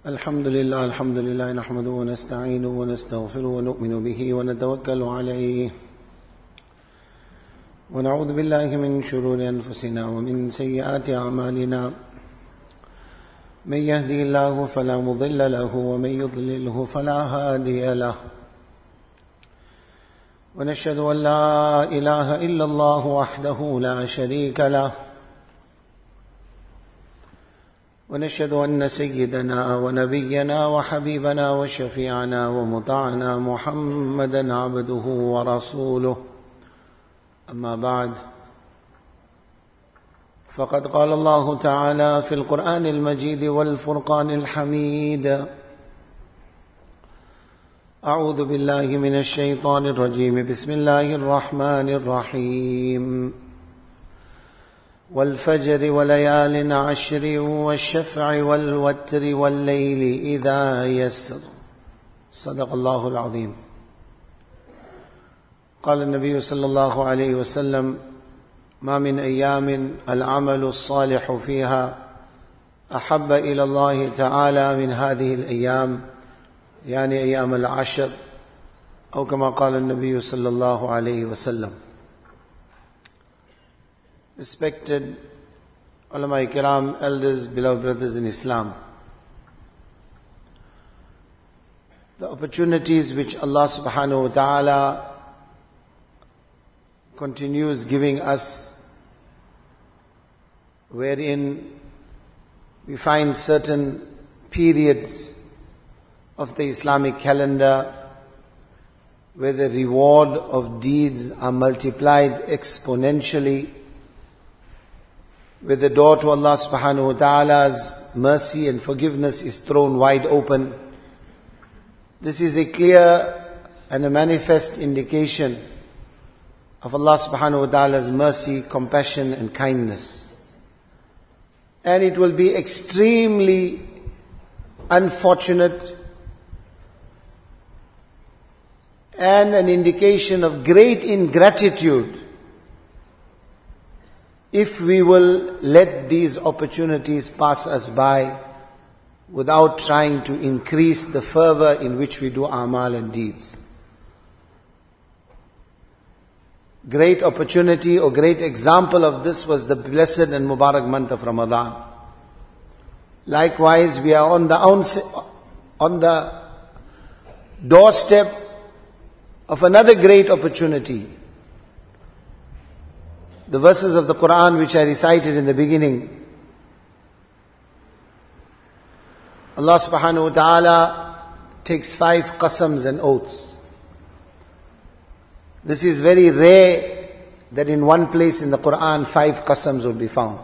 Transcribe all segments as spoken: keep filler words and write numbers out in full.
الحمد لله الحمد لله نحمده ونستعينه ونستغفره ونؤمن به ونتوكل عليه ونعوذ بالله من شرور أنفسنا ومن سيئات أعمالنا من يهده الله فلا مضل له ومن يضلله فلا هادي له ونشهد أن لا إله إلا الله وحده لا شريك له ونشهد أن سيدنا ونبينا وحبيبنا وشفيعنا ومطاعنا محمدا عبده ورسوله أما بعد فقد قال الله تعالى في القرآن المجيد والفرقان الحميد أعوذ بالله من الشيطان الرجيم بسم الله الرحمن الرحيم والفجر وليال عشر والشفع والوتر والليل إذا يسر صدق الله العظيم. قال النبي صلى الله عليه وسلم ما من أيام العمل الصالح فيها أحب إلى الله تعالى من هذه الأيام، يعني أيام العشر، أو كما قال النبي صلى الله عليه وسلم. Respected ulama kiram, elders, beloved brothers in Islam, the opportunities which Allah subhanahu wa ta'ala continues giving us, wherein we find certain periods of the Islamic calendar where the reward of deeds are multiplied exponentially, where the door to Allah subhanahu wa ta'ala's mercy and forgiveness is thrown wide open. This is a clear and a manifest indication of Allah subhanahu wa ta'ala's mercy, compassion and kindness. And it will be extremely unfortunate and an indication of great ingratitude if we will let these opportunities pass us by without trying to increase the fervor in which we do a'mal and deeds. Great opportunity or great example of this was the blessed and Mubarak month of Ramadan. Likewise, we are on the on the doorstep of another great opportunity. The verses of the Quran which I recited in the beginning, Allah subhanahu wa ta'ala takes five qasams and oaths. This is very rare that in one place in the Quran five qasams will be found.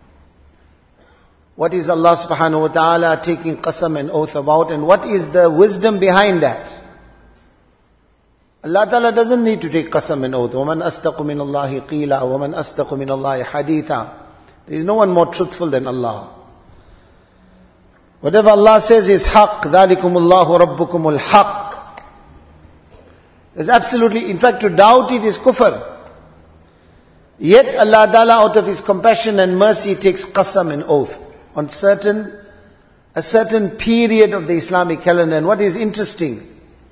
What is Allah subhanahu wa ta'ala taking qasam and oath about, and what is the wisdom behind that? Allah Ta'ala doesn't need to take qasam and oath. وَمَنْ أَصْدَقُ مِنَ اللَّهِ قِيلًا وَمَنْ أَصْدَقُ مِنَ اللَّهِ حَدِيثًا. There is no one more truthful than Allah. Whatever Allah says is haqq. ذَلِكُمُ اللَّهُ رَبُّكُمُ الْحَقِّ. There's absolutely, in fact, to doubt it is kufr. Yet Allah Ta'ala, out of His compassion and mercy, takes qasam and oath on certain, a certain period of the Islamic calendar. And what is interesting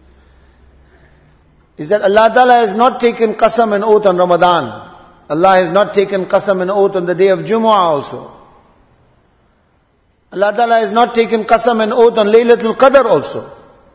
is that Allah Ta'ala has not taken qasam and oath on Ramadan. Allah has not taken qasam and oath on the day of Jumu'ah also. Allah Ta'ala has not taken qasam and oath on Laylatul Qadr also.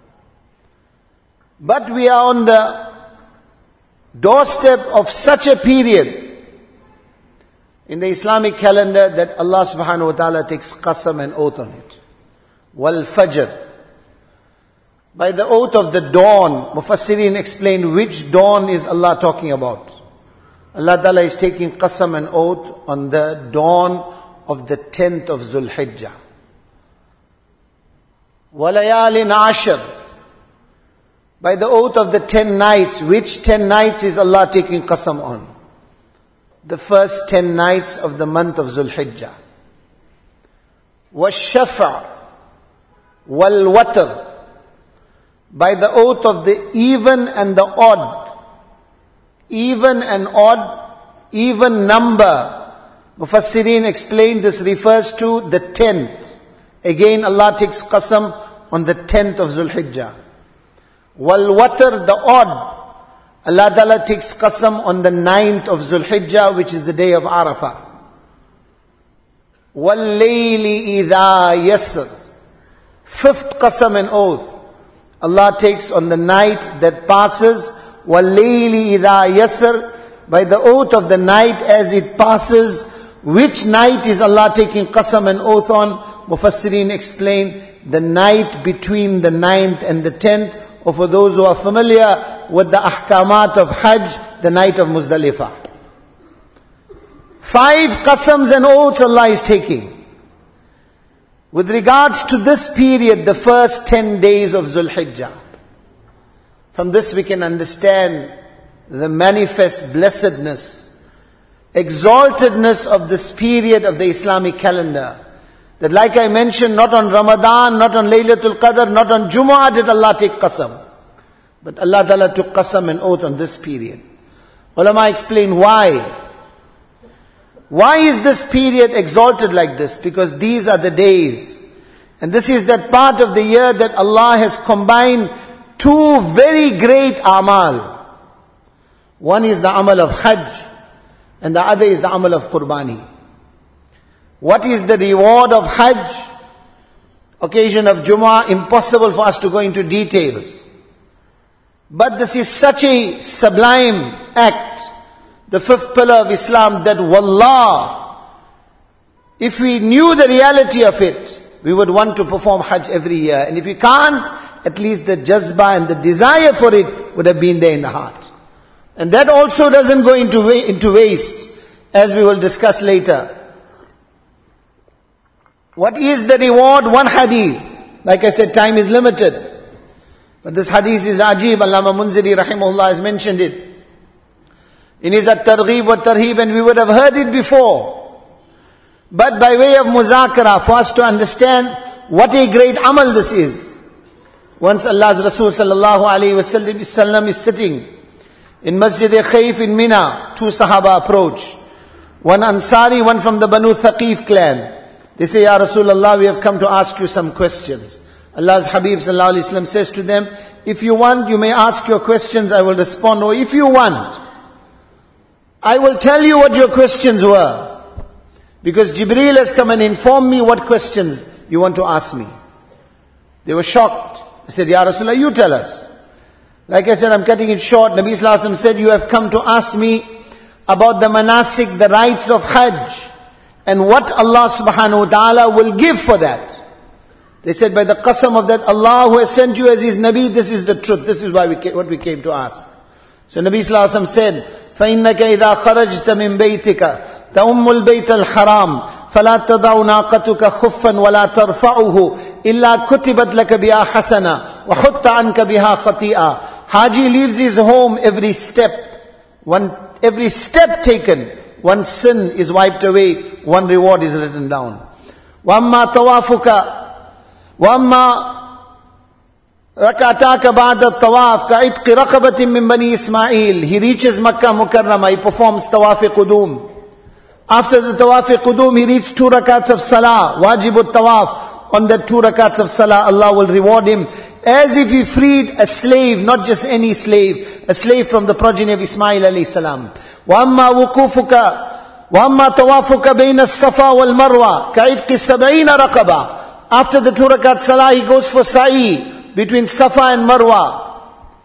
But we are on the doorstep of such a period in the Islamic calendar that Allah subhanahu wa ta'ala takes qasam and oath on it. Wal Fajr. By the oath of the dawn, Mufassirin explained which dawn is Allah talking about. Allah Ta'ala is taking qasam and oath on the dawn of the tenth of Dhul Hijjah. وَلَيَالٍ عَشْرٍ. By the oath of the ten nights, which ten nights is Allah taking qasam on? The first ten nights of the month of Dhul Hijjah. وَالشَّفْعِ وَالْوَتْرِ. By the oath of the even and the odd. Even and odd, even number. Mufassirin explained this refers to the tenth Again Allah takes qasam on the tenth of Zulhijjah. Wal watr, the odd, Allah Ta'ala takes qasam on the ninth of Zulhijjah, which is the day of Arafah. Wal layli idha yasr, fifth qasam and oath, Allah takes on the night that passes. Wal layli idha yasr, by the oath of the night as it passes. Which night is Allah taking qasam and oath on? Mufassirin explain, the night between the ninth and the tenth, or for those who are familiar with the ahkamat of Hajj, the night of Muzdalifah. Five qasams and oaths Allah is taking. With regards to this period, the first ten days of Zulhijjah. From this we can understand the manifest blessedness, exaltedness of this period of the Islamic calendar. That, like I mentioned, not on Ramadan, not on Laylatul Qadr, not on Jumu'ah did Allah take qasam. But Allah Ta'ala took qasam and oath on this period. Ulama explain why. Why is this period exalted like this? Because these are the days. And this is that part of the year that Allah has combined two very great amal. One is the amal of Hajj, and the other is the amal of Qurbani. What is the reward of Hajj? Occasion of Jummah, impossible for us to go into details. But this is such a sublime act, the fifth pillar of Islam, that wallah, if we knew the reality of it, we would want to perform Hajj every year. And if we can't, at least the jazba and the desire for it would have been there in the heart. And that also doesn't go into, wa- into waste, as we will discuss later. What is the reward? One hadith. Like I said, time is limited. But this hadith is ajib. Allama Munziri rahimahullah has mentioned it in his At-Targhib wa Tarhib, and we would have heard it before. But by way of muzakara, for us to understand what a great amal this is. Once Allah's Rasul sallallahu alayhi wa sallam is sitting in Masjid Khayf in Mina, two Sahaba approach. One Ansari, one from the Banu Thaqif clan. They say, Ya Rasulullah, we have come to ask you some questions. Allah's Habib sallallahu alayhi wa sallam says to them, if you want, you may ask your questions, I will respond. Or if you want, I will tell you what your questions were. Because Jibreel has come and informed me what questions you want to ask me. They were shocked. They said, Ya Rasulullah, you tell us. Like I said, I'm cutting it short. Nabi sallallahu alayhi wa sallam said, you have come to ask me about the manasik, the rites of Hajj, and what Allah subhanahu wa ta'ala will give for that. They said, by the qasam of that Allah who has sent you as His Nabi, this is the truth. This is why we came, what we came to ask. So Nabi sallallahu alayhi wa sallam said, فَإِنَّكَ إِذَا خَرَجْتَ مِن بَيْتِكَ تَأُمُّ الْبَيْتَ الْحَرَامِ فَلَا تَضَعُ نَاقَتُكَ خُفًّا وَلَا تَرْفَعُهُ إِلَّا كُتِبَتْ لَكَ بِهَا حَسَنًا وَحُطَّ عَنْكَ بِهَا خَطِيئًا. Haji leaves his home, every step, one, every step taken, one sin is wiped away, one reward is written down. وَأَمَّا طَوَافُكَ وَأَمَّا رَكَعَتَاكَ بَعْدَ الطَّوَافِ كَعِتْقِ رَقَبَةٍ مِّن بَنِي إِسْمَاعِيل. He reaches Makkah Mukarramah, he performs Tawaf Qudum. After the Tawaf Qudum, he reads two rakats of Salah, Wajibut Tawaf. On that two rakats of Salah, Allah will reward him as if he freed a slave, not just any slave, a slave from the progeny of Ismail alayhi salam. وَأَمَّا وُقُوفُكَ وَأَمَّا طَوَافُكَ بَيْنَ الصَّفَا وَالْمَرْوَى كَعِتْقِ السَّبْعِينَ رَقَبَةً. After the two rakat Salah, he goes for sa'i between Safa and Marwa.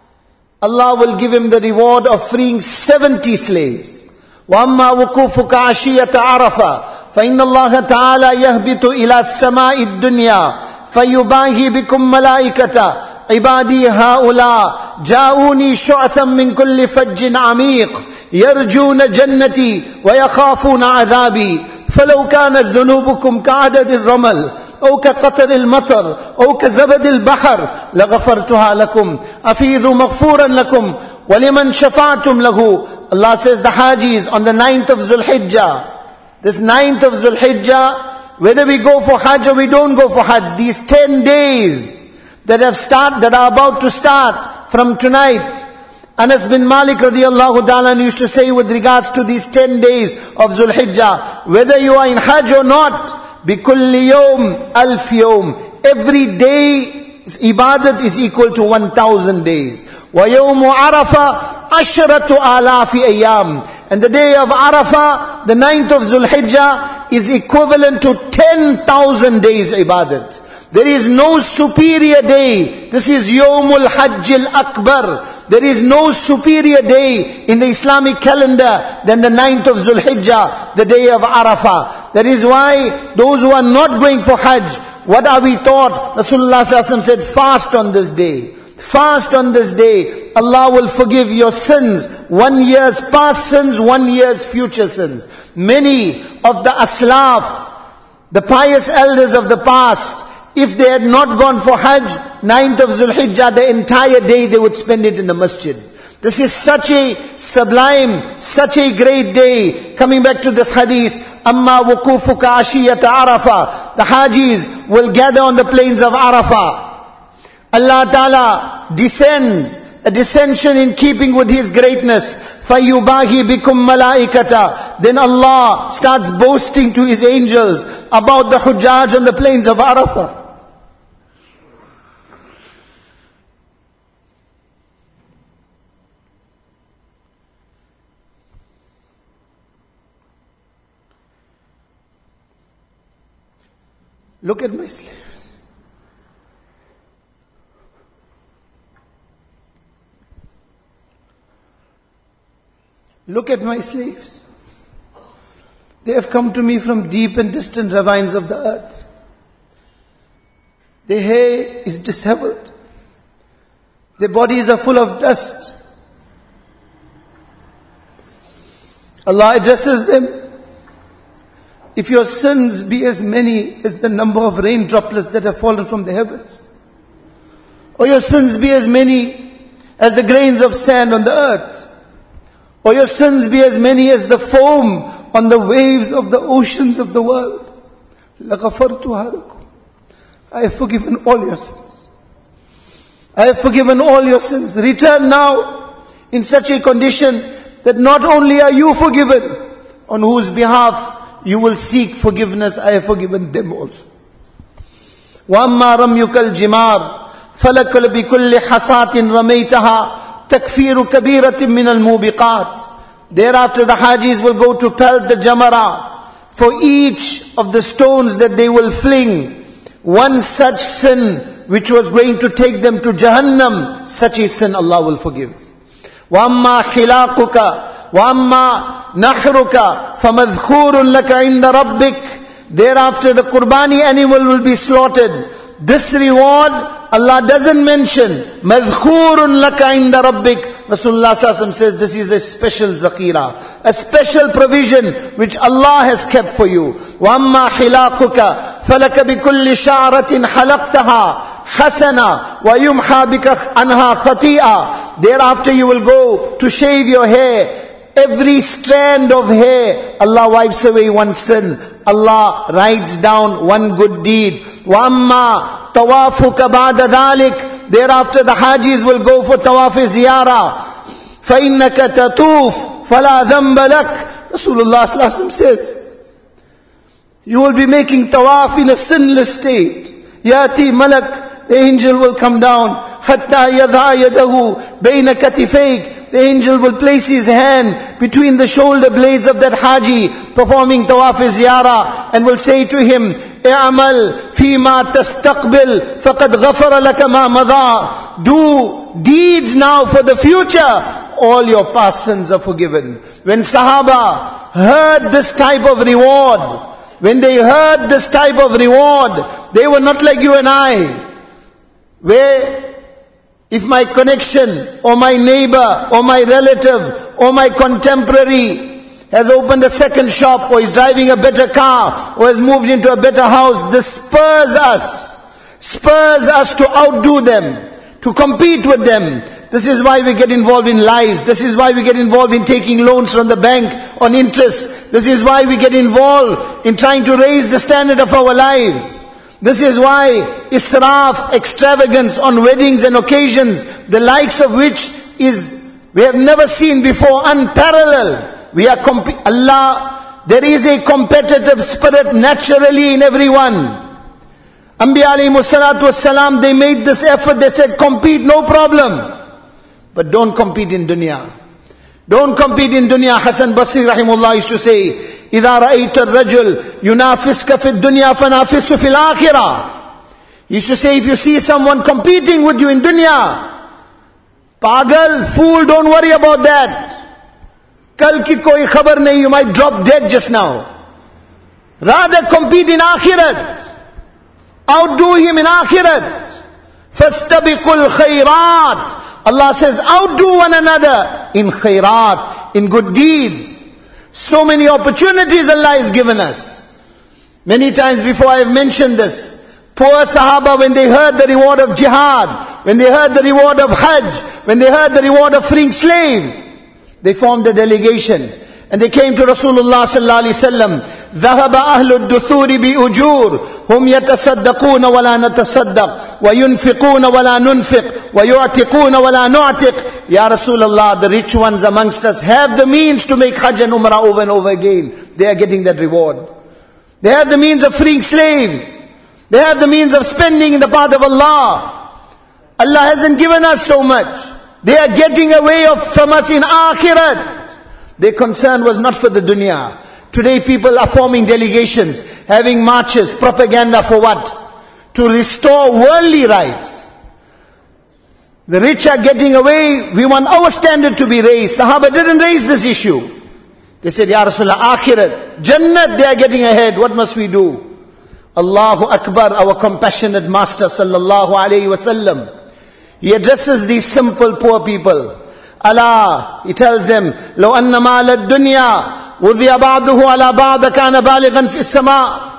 Allah will give him the reward of freeing seventy slaves. وَأَمَّا وُقُوفُكَ عَشِيَّةَ عَرَفَةَ فَإِنَّ اللَّهَ تَعَالَى يَهْبِطُ إِلَى السَّمَاءِ الدُّنْيَا فَيُبَاهِي بِكُمْ مَلَائِكَةً عِبَادِي هَؤُلَاء جَاءُونِي شُعْثًا مِّن كُلِّ فَجٍّ عَمِيقٍ يَرْجُونَ جَنَّتِي وَيَخَافُونَ عَذَابِي فَلَوْ كَانَتْ ذُنُوبُكُمْ كَعَدَدِ الرَّمَلِ أو كقطر المطر أو كزبد البحر لغفرتها لكم أفيذوا مغفورا لكم ولمن شفعتم له. Allah says the Hajis on the ninth of Zulhijjah, this ninth of Zulhijjah, whether we go for Hajj or we don't go for Hajj, these ten days that have start, that are about to start from tonight. Anas bin Malik radiallahu ta'ala used to say with regards to these ten days of Zulhijjah, whether you are in Hajj or not, بِكُلِّ يَوْمٍ أَلْفِ يَوْمٍ. Every day ibadat is equal to one thousand days. وَيَوْمُ عَرَفَةٍ عَشْرَةُ آلَافِ أَيَّامٍ. And the day of Arafah, the ninth of Zulhijjah, is equivalent to ten thousand days ibadat. There is no superior day. This is Yawmul Hajjil Akbar. There is no superior day in the Islamic calendar than the ninth of Zulhijjah, the day of Arafah. That is why those who are not going for Hajj, what are we taught? Rasulullah sallallahu alaihi wasallam said, fast on this day. Fast on this day. Allah will forgive your sins. One year's past sins, one year's future sins. Many of the Aslaf, the pious elders of the past, if they had not gone for Hajj, ninth of Zulhijjah, the entire day they would spend it in the masjid. This is such a sublime, such a great day. Coming back to this hadith, Amma wuqufuka ashiyata Arafah. The Hajis will gather on the plains of Arafah. Allah Ta'ala descends, a descension in keeping with His greatness. فَيُبَاهِ بِكُمْ مَلَائِكَةً. Then Allah starts boasting to His angels about the Hujjaj on the plains of Arafah. Look at my slaves. Look at my slaves. They have come to me from deep and distant ravines of the earth. Their hair is disheveled. Their bodies are full of dust. Allah addresses them. If your sins be as many as the number of rain droplets that have fallen from the heavens, or your sins be as many as the grains of sand on the earth, or your sins be as many as the foam on the waves of the oceans of the world, لَغَفَرْتُهَا لَكُمْ. I have forgiven all your sins. I have forgiven all your sins. Return now in such a condition that not only are you forgiven, on whose behalf you will seek forgiveness, I have forgiven them also. وَأَمَّا رَمْيُكَ الْجِمَارِ فَلَكَ بِكُلِّ حَصَاةٍ رَمَيْتَهَا تَكْفِيرُ كَبِيرَةٍ مِّنَ الْمُوبِقَاتِ. Thereafter the Hajis will go to pelt the Jamara. For each of the stones that they will fling, one such sin which was going to take them to Jahannam, such a sin Allah will forgive. وَأَمَّا خِلَاقُكَ وَأَمَّا نَحْرُكَ فَمَذْخُورٌ لَكَ عِنْدَ رَبِّكَ. Thereafter the Qurbani animal will be slaughtered. This reward Allah doesn't mention. مَذْخُورٌ لَكَ عِنْدَ رَبِّكَ. Rasulullah sallallahu alaihi wasallam says this is a special zakira, a special provision which Allah has kept for you. وَأَمَّا خِلَاقُكَ فَلَكَ بِكُلِّ شَعْرَةٍ حَلَقْتَهَا حَسَنًا وَيُمْحَى بِكَ عَنْهَا خَطِيئًا. Thereafter you will go to shave your hair. Every strand of hair, Allah wipes away one sin. Allah writes down one good deed. وَأَمَّا طَوَافُكَ بَعْدَ ذَلِكَ. Thereafter the Hajis will go for tawaf ziyarah. فَإِنَّكَ تَطُوفُ فَلَا ذَنْبَ لَكَ. Rasulullah sallallahu alaihi wasallam says, you will be making tawaf in a sinless state. Yati malak, the angel will come down. حَتَّى يَضَعَ يَدَهُ بَيْنَ كَتِفَيْكَ. The angel will place his hand between the shoulder blades of that Haji performing tawaf ziyarah and will say to him, اعمل فيما تستقبل فقد غفر لك ما مضى. Do deeds now for the future. All your past sins are forgiven. When Sahaba heard this type of reward, when they heard this type of reward, they were not like you and I, where if my connection or my neighbor or my relative or my contemporary has opened a second shop or is driving a better car or has moved into a better house, this spurs us, spurs us to outdo them, to compete with them. This is why we get involved in lies. This is why we get involved in taking loans from the bank on interest. This is why we get involved in trying to raise the standard of our lives. This is why israf, extravagance on weddings and occasions, the likes of which is we have never seen before, unparalleled. We are comp- Allah There is a competitive spirit naturally in everyone. Anbiya alayhimu salatu wassalam, they made this effort. They said, compete, no problem. But don't compete in dunya. Don't compete in dunya. Hasan Basri rahimullah used to say, إِذَا رَأَيْتَ الرَّجُلْ يُنَافِسْكَ فِي الدُّنْيَا فَنَافِسُ فِي الْآخِرَةِ. He used to say, if you see someone competing with you in dunya, pagal, fool, don't worry about that. Kal ki koi khabar nahi, you might drop dead just now. Rather compete in akhirat. Outdo him in akhirat. فَاسْتَبِقُوا الْخَيْرَاتِ. Allah says, outdo one another in khairat, in good deeds. So many opportunities Allah has given us. Many times before I have mentioned this. Poor Sahaba, when they heard the reward of jihad, when they heard the reward of Hajj, when they heard the reward of freeing slaves, they formed a delegation. And they came to Rasulullah sallallahu alaihi wasallam. ذهب أهل الدثور بأجور هم يتصدقون ولا نتصدق وينفقون ولا ننفق ويعتقون ولا نعتق. Ya Rasulullah, the rich ones amongst us have the means to make Hajj and Umrah over and over again. They are getting that reward. They have the means of freeing slaves. They have the means of spending in the path of Allah. Allah hasn't given us so much. They are getting away of, from us in akhirat. Their concern was not for the dunya. Today people are forming delegations, having marches, propaganda for what? To restore worldly rights. The rich are getting away. We want our standard to be raised. Sahaba didn't raise this issue. They said, Ya Rasulullah, akhirat, Jannat, they are getting ahead. What must we do? Allahu Akbar, our compassionate Master sallallahu alayhi wasallam. He addresses these simple poor people. Allah, he tells them, لو أن مال الدنيا وذي بعضه على بعض كان بالغا في السماء.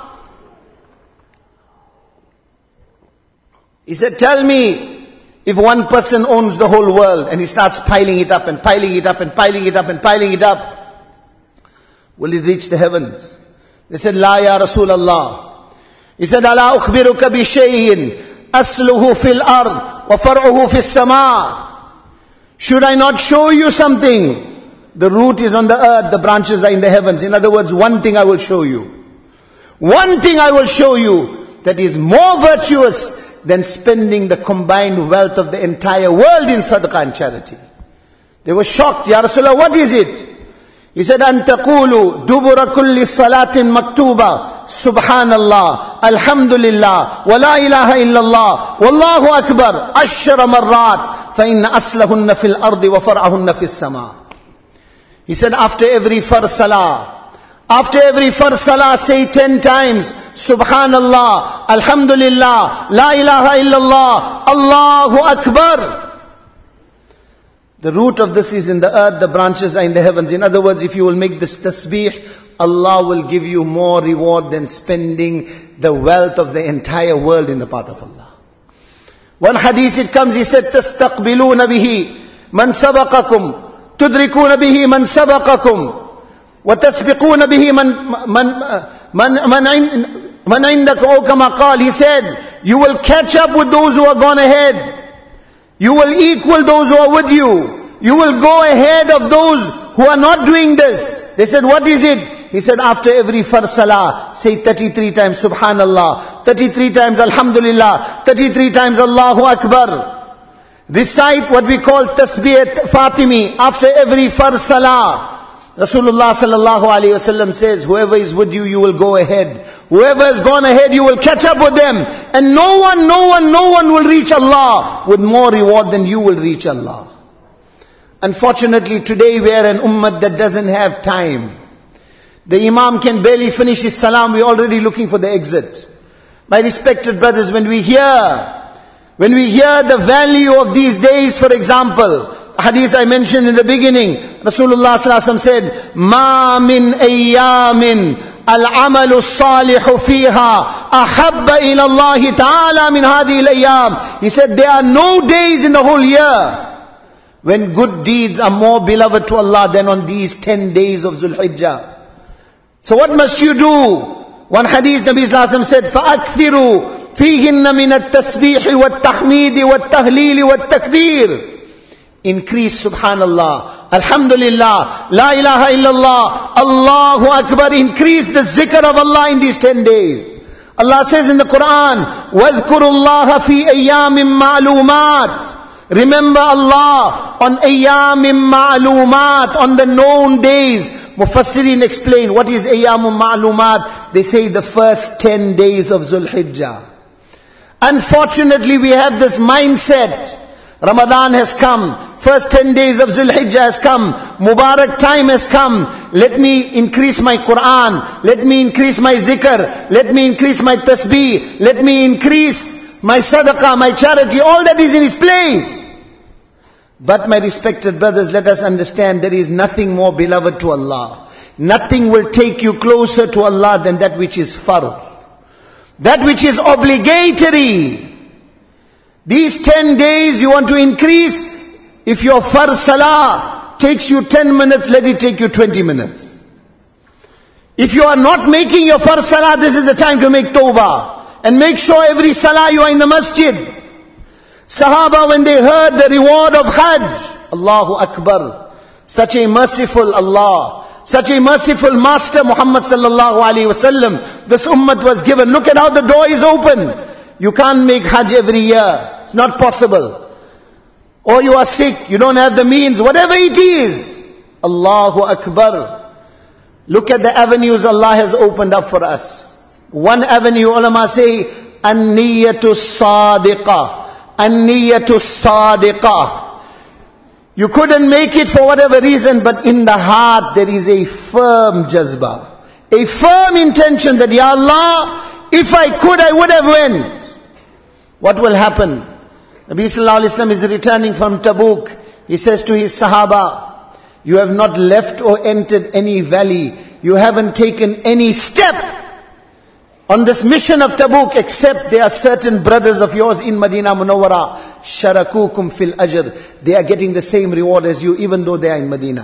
He said, tell me, if one person owns the whole world and he starts piling it up and piling it up and piling it up and piling it up, will it reach the heavens? They said, La ya Rasulallah. He said, Ala ukhbiruka bi shay'in asluhu fil ard wa far'uhu fis sama. Should I not show you something? The root is on the earth, the branches are in the heavens. In other words, one thing I will show you. One thing I will show you that is more virtuous than spending the combined wealth of the entire world in sadaqah and charity. They were shocked. Ya Rasulullah, what is it? He said, أن تقولوا دبر كل صلاة مكتوبة سبحان الله الحمد لله ولا إله إلا الله والله أكبر عشر مرات فإن أصلهن في الأرض وفرعهن في السماء. He said, after every first salah, after every first salah, say ten times, Subhanallah, Alhamdulillah, La ilaha illallah, Allahu Akbar. The root of this is in the earth, the branches are in the heavens. In other words, if you will make this tasbih, Allah will give you more reward than spending the wealth of the entire world in the path of Allah. One hadith it comes, he said, تَسْتَقْبِلُونَ بِهِ مَنْ سَبَقَكُمْ تدركون به من سبقكم وتسبقون به من من من من من عندكم أو كما قال. He said, you will catch up with those who are gone ahead. You will equal those who are with you. You will go ahead of those who are not doing this. They said, what is it? He said, after every first salah, say thirty-three times Subhanallah, thirty-three times Alhamdulillah, thirty-three times Allahu Akbar. Recite what we call Tasbih Fatimi after every first salah. Rasulullah sallallahu alayhi wasallam says, whoever is with you, you will go ahead. Whoever has gone ahead, you will catch up with them. And no one, no one, no one will reach Allah with more reward than you will reach Allah. Unfortunately, today we are an ummah that doesn't have time. The Imam can barely finish his salam, we're already looking for the exit. My respected brothers, when we hear When we hear the value of these days, for example, hadith I mentioned in the beginning, Rasulullah sallallahu alaihi wasallam said, "Ma min ayyamin al-amalu as-salihu fiha ahabba ila Allah ta'ala min hadhihi al-ayyam." He said, there are no days in the whole year when good deeds are more beloved to Allah than on these ten days of Zulhijjah. So what must you do? One hadith Nabi sallallahu alaihi wasallam said, "Fa'akthiru فيهن من التسبيح والتحميد والتهليل والتكبير." Increase subhanallah, Alhamdulillah, La ilaha illallah, Allahu Akbar. Increase the zikr of Allah in these ten days. Allah says in the Quran, وَاذْكُرُوا اللَّهَ فِي أَيَّامٍ مَعْلُومَاتٍ. Remember Allah on أَيَّامٍ مَعْلُومَاتٍ, on the known days. Mufassirin explain, what is أَيَّامٌ مَعْلُومَاتٍ? They say the first ten days of Dhul Hijjah. Unfortunately, we have this mindset. Ramadan has come. First ten days of Dhul Hijjah has come. Mubarak time has come. Let me increase my Quran. Let me increase my zikr. Let me increase my tasbih. Let me increase my sadaqah, my charity. All that is in its place. But my respected brothers, let us understand there is nothing more beloved to Allah. Nothing will take you closer to Allah than that which is fard. That which is obligatory. These ten days you want to increase. If your fard salah takes you ten minutes, let it take you twenty minutes. If you are not making your fard salah, this is the time to make tawbah. And make sure every salah you are in the masjid. Sahaba, when they heard the reward of Hajj, Allahu Akbar. Such a merciful Allah. Such a merciful Master Muhammad sallallahu alaihi wasallam. This ummah was given. Look at how the door is open. You can't make Hajj every year. It's not possible. Or you are sick, you don't have the means, whatever it is. Allahu Akbar. Look at the avenues Allah has opened up for us. One avenue, ulama say, An-niyatu sadiqah. An-niyatu sadiqah. You couldn't make it for whatever reason, but in the heart there is a firm jazba. A firm intention that, Ya Allah, if I could, I would have went. What will happen? Nabi Sallallahu Alaihi Wasallam is returning from Tabuk. He says to his Sahaba, you have not left or entered any valley. You haven't taken any step on this mission of Tabuk, except there are certain brothers of yours in Madinah Munawwara. Sharakukum fil ajr. They are getting the same reward as you, even though they are in Madinah.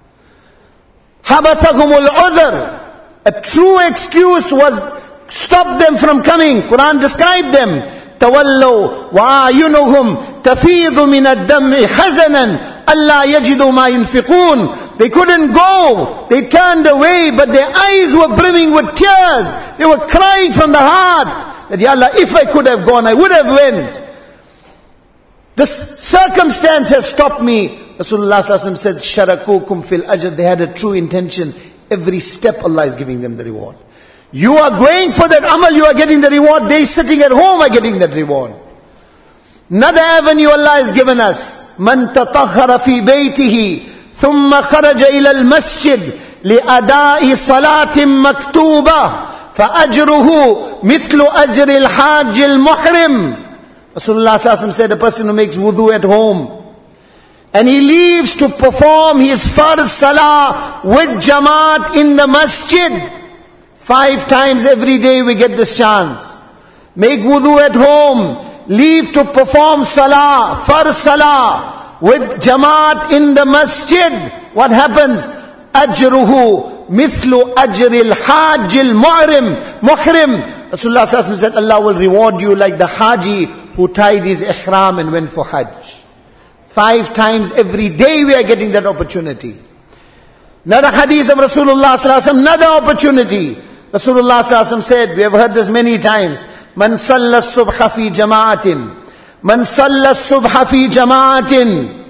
Habathahumul udhr. A true excuse was stop them from coming. Quran described them. تولوا وَأَعْيُنُهُمْ تَفِيضُ مِنَ الدَّمْعِ حَزَنًا أَلَّا يَجِدُوا مَا يُنْفِقُونَ. They couldn't go. They turned away, but their eyes were brimming with tears. They were crying from the heart that, Ya Allah, if I could have gone, I would have went. This circumstance has stopped me. Rasulullah sallallahu alaihi wasallam said, Sharakukum fil ajr. They had a true intention. Every step Allah is giving them the reward. You are going for that amal, you are getting the reward. They sitting at home are getting that reward. Another avenue Allah has given us. Man tatahhara fi baytihi thumma kharaja ila al-masjid li'ada'i salatin maktuba fa ajruhu mithlu ajri al-hajj al-muhrim. Rasulullah sallallahu alaihi wasallam said, a person who makes wudu at home and he leaves to perform his fard salah with jamaat in the masjid. Five times every day we get this chance. Make wudu at home. Leave to perform salah, fard salah, with jamaat in the masjid. What happens? Ajruhu mithlu ajril hajjil muhrim. Muhrim. Rasulullah sallallahu alaihi wasallam said, Allah will reward you like the haji who tied his ihram and went for hajj. Five times every day we are getting that opportunity. Another hadith of Rasulullah sallallahu alaihi wasallam, another opportunity. Rasulullah sallallahu alaihi wasallam said, we have heard this many times, Man salla subha fi jama'atin. Man salla subha fi jama'atin.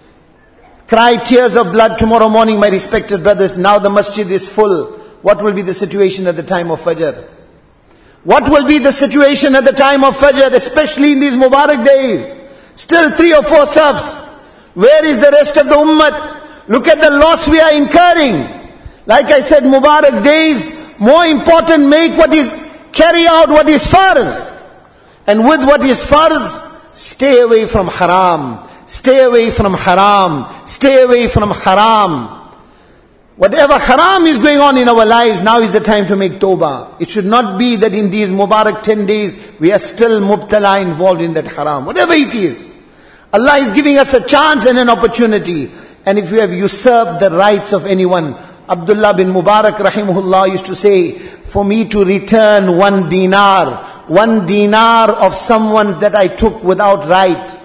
Cry tears of blood tomorrow morning, my respected brothers. Now the masjid is full. What will be the situation at the time of Fajr? What will be the situation at the time of Fajr, especially in these Mubarak days? Still three or four safs. Where is the rest of the ummah? Look at the loss we are incurring. Like I said, Mubarak days, more important, make what is, carry out what is farz. And with what is farz, stay away from haram. Stay away from haram. Stay away from haram. Whatever haram is going on in our lives, now is the time to make tawbah. It should not be that in these Mubarak ten days, we are still mubtala, involved in that haram. Whatever it is. Allah is giving us a chance and an opportunity. And if we have usurped the rights of anyone, Abdullah bin Mubarak rahimahullah used to say, for me to return one dinar, one dinar of someone's that I took without right,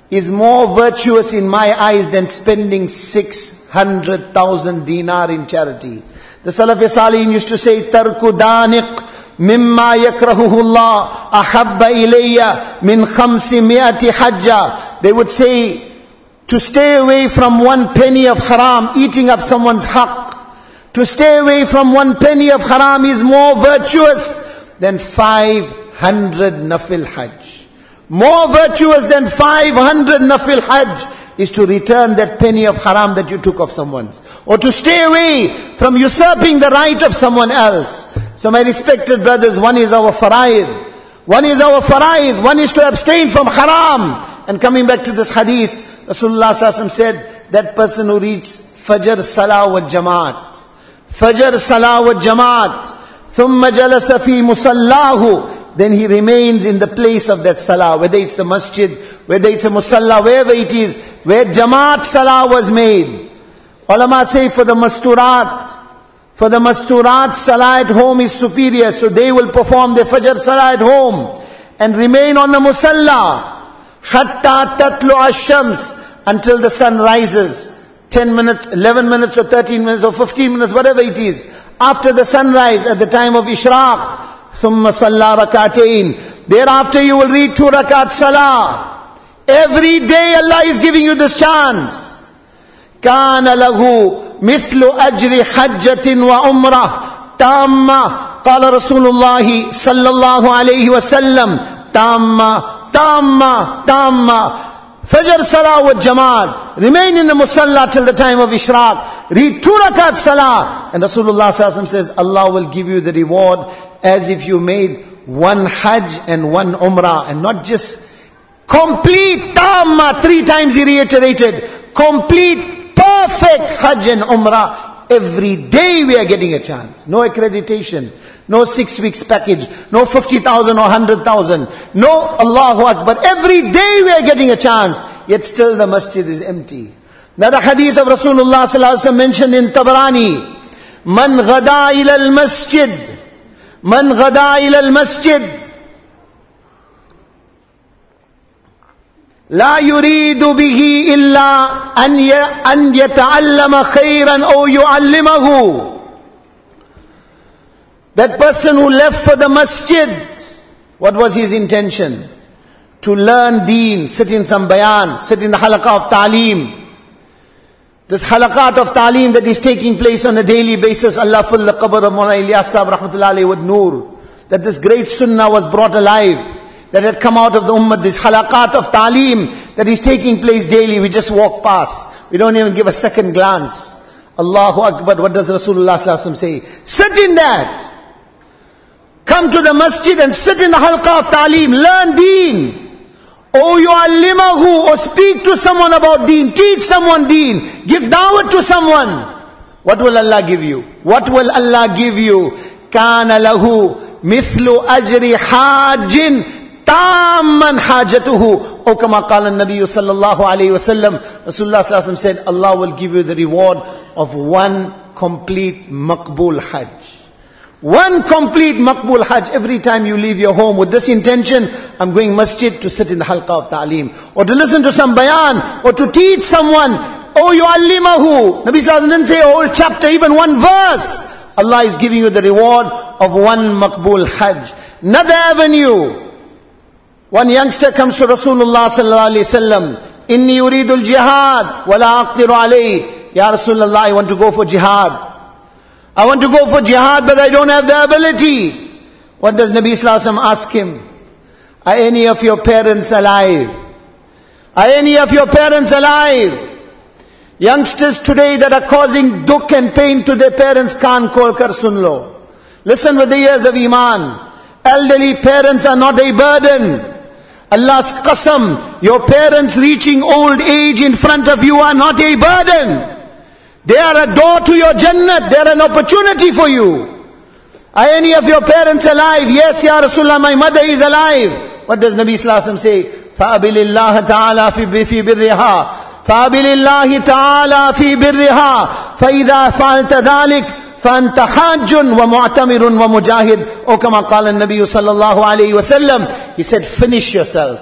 is more virtuous in my eyes than spending six hundred thousand dinar in charity. The Salaf Salihin used to say, Tarku daniq mimma yakrahuhu Allah ahabba ilayya min khamsi mi'ati hajja. They would say, to stay away from one penny of haram, eating up someone's haqq, to stay away from one penny of haram is more virtuous than five hundred nafil hajj. More virtuous than five hundred nafil hajj is to return that penny of haram that you took of someone's. Or to stay away from usurping the right of someone else. So my respected brothers, one is our faraid. One is our faraid. One is to abstain from haram. And coming back to this hadith, Rasulullah sallallahu alaihi wasallam said, that person who reads Fajr Salah wa Jamaat, Fajr Salah wa Jamaat, Thumma jalasa fi musallahu, then he remains in the place of that Salah, whether it's the masjid, whether it's a musalla, wherever it is, where Jamaat Salah was made. Ulama say for the masturat, for the masturat, Salah at home is superior, so they will perform their Fajr Salah at home and remain on the musalla. Hatta tatlu ash-shams, until the sun rises. ten minutes, eleven minutes or thirteen minutes or fifteen minutes, whatever it is. After the sunrise, at the time of ishraq, thumma salla rak'atayn. Thereafter you will read two rakat salah. Every day Allah is giving you this chance. Kana lahu mithlu ajri hajjatin wa umrah tamma. Qala Rasulullah sallallahu alayhi wa sallam, tamma, tamma, tamma. Fajr Salah wa Jamaat. Remain in the Musalla till the time of Ishraq. Read two rakat Salah. And Rasulullah sallallahu alaihi wasallam says, Allah will give you the reward as if you made one Hajj and one Umrah. And not just complete Tamma. Three times he reiterated. Complete, perfect Hajj and Umrah. Every day we are getting a chance. No accreditation. No six weeks package. No fifty thousand or one hundred thousand. No Allahu Akbar. Every day we are getting a chance. Yet still the masjid is empty. Now the hadith of Rasulullah sallallahu alaihi wasallam mentioned in Tabarani. Man ghada ila al-masjid. Man ghada ila al-masjid. La yuridu bihi illa an yata'allama khayran aw yu'allimahu. That person who left for the masjid, what was his intention? To learn deen, sit in some bayan, sit in the halaqah of ta'aleem. This halaqat of ta'aleem that is taking place on a daily basis, Allah fill the qabr of Mawlana Ilyas Sahib rahmatullahi alayhi with noor. That this great sunnah was brought alive, that had come out of the ummah, this halaqat of ta'aleem that is taking place daily. We just walk past. We don't even give a second glance. Allahu Akbar, what does Rasulullah sallallahu alaihi wasallam say? Sit in that. Come to the masjid and sit in the halqa of ta'aleem. Learn deen. Or yu'allimahu, or speak to someone about deen. Teach someone deen. Give da'wah to someone. What will Allah give you? What will Allah give you? Kana lahu mithlu ajri hajjin tamman hajatuhu. O kama qala an-Nabi sallallahu alayhi wa sallam. Rasulullah sallallahu alayhi wa sallam said, Allah will give you the reward of one complete maqbool hajj. One complete maqbool hajj. Every time you leave your home with this intention, I'm going masjid to sit in the halqa of ta'aleem, or to listen to some bayan, or to teach someone. Oh, yu'allimahu. Nabi sallallahu alayhi wa sallam didn't say a whole chapter, even one verse. Allah is giving you the reward of one maqbool hajj. Another avenue. One youngster comes to Rasulullah sallallahu alayhi wa sallam. Inni uridul jihad, wa la aqdiru alayhi. Ya Rasulullah, I want to go for jihad. I want to go for jihad, but I don't have the ability. What does Nabi sallallahu alaihi wasallam ask him? Are any of your parents alive? Are any of your parents alive? Youngsters today that are causing dukh and pain to their parents, can't call kar sun lo. Listen with the ears of Iman. Elderly parents are not a burden. Allah's qasam, your parents reaching old age in front of you are not a burden. They are a door to your Jannat. They are an opportunity for you. Are any of your parents alive? Yes, Ya Rasulullah, my mother is alive. What does Nabi Sallallahu Alaihi Wasallam say? فَأَبِلِ اللَّهَ تَعَالَى فِي بِرِّهَا فَأَبِلِ اللَّهِ تَعَالَى فِي بِرِّهَا فَإِذَا فَعَلْتَ ذَلِكَ فَأَنْتَ حَاجٌ وَمُعْتَمِرٌ وَمُجَاهِدٌ. O kama qala an-Nabi sallallahu alayhi wa sallam. He said, finish yourself.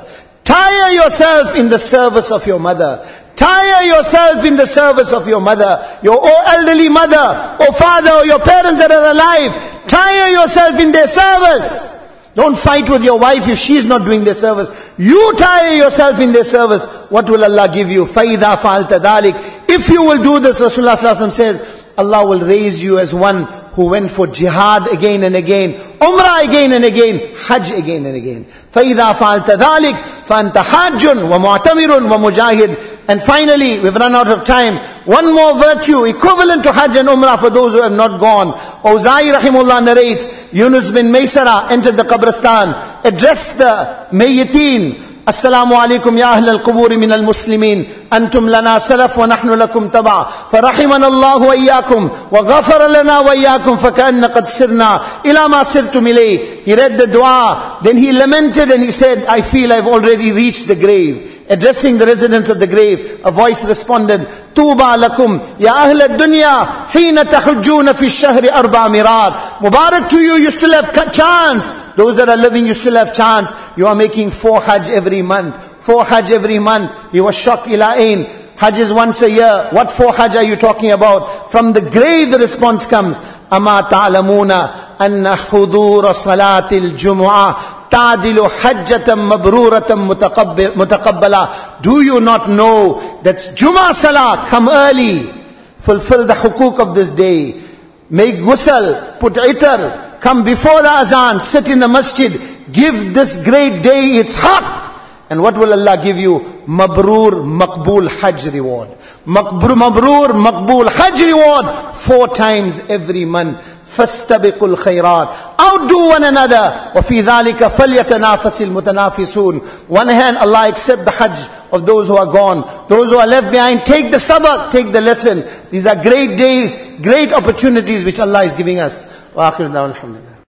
Tire yourself in the service of your mother. Tire yourself in the service of your mother, your oh elderly mother, or father, or your parents that are alive. Tire yourself in their service. Don't fight with your wife if she's not doing their service. You tire yourself in their service. What will Allah give you? فَإِذَا فَعَلْتَ ذَلِكَ. If you will do this, Rasulullah sallallahu alaihi wasallam says, Allah will raise you as one who went for jihad again and again, umrah again and again, hajj again and again. فَإِذَا فَعَلْتَ ذَلِكَ فَأَنْتَ حَاجٌ وَمُعْتَمِرٌ وَمُجَاهِدٌ. And finally, we've run out of time. One more virtue, equivalent to hajj and umrah for those who have not gone. Awza'i rahimullah narrates, Yunus bin Maysara entered the Qabristan, addressed the Mayyiteen. Assalamu alaikum ya ahl al-qubur min al-muslimin. Antum lana salaf wa nahnu lakum taba. Farahimana Allah wa iyyakum. Wa ghafara lana wa iyyakum. Faka'anna qad sirna ila ma sirtum ilayh. He read the dua. Then he lamented and he said, I feel I've already reached the grave. Addressing the residents of the grave, a voice responded, Tuba lakum ya ahl ad-dunya hina tahujjuna fi ash-shahri arba mirar. Mubarak to you, you still have chance. Those that are living, you still have chance. You are making four hajj every month. Four hajj every month. He was shocked. Ila ain. Hajj is once a year. What four hajj are you talking about? From the grave the response comes, Ama ta'lamuna anna hudura salatil jumu'ah ta'dilu hajjatan mabruratan mutaqabbala. Do you not know that Jummah Salah, come early, fulfill the hukuk of this day, make ghusl, put itar, come before the azan, sit in the masjid, give this great day its haqq. And what will Allah give you? Mabrur, Maqbul Hajj reward. Mabrur, Mabrur, Maqbul Hajj reward. Four times every month. فَاسْتَبِقُوا الْخَيْرَاتِ. Outdo one another. وَفِي ذَلِكَ فَلْيَتَنَافَسِ الْمُتَنَافِسُونَ. One hand, Allah accept the Hajj of those who are gone. Those who are left behind, take the sabaq, take the lesson. These are great days, great opportunities which Allah is giving us. وَآخِرُ دَعْوَانَا الْحَمْدُ لِلَّهِ.